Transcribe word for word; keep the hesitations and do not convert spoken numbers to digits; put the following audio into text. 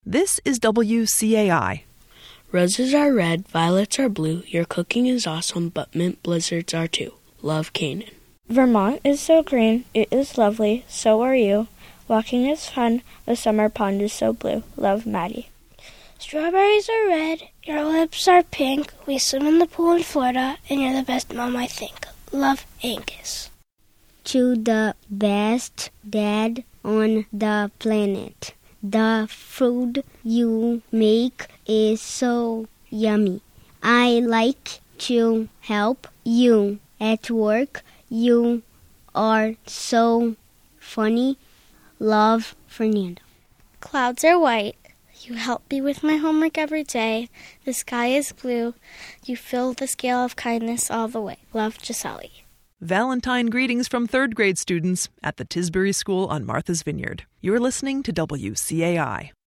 This is W C A I. Roses are red, violets are blue. Your cooking is awesome, but mint blizzards are too. Love, Canaan. Vermont is so green, it is lovely, so are you. Walking is fun, the summer pond is so blue. Love, Maddie. Strawberries are red, your lips are pink. We swim in the pool in Florida, and you're the best mom, I think. Love, Angus. To the best dad on the planet. The food you make is so yummy. I like to help you at work. You are so funny. Love, Fernando. Clouds are white. You help me with my homework every day. The sky is blue. You fill the scale of kindness all the way. Love, Giselle. Valentine greetings from third grade students at the Tisbury School on Martha's Vineyard. You're listening to W C A I.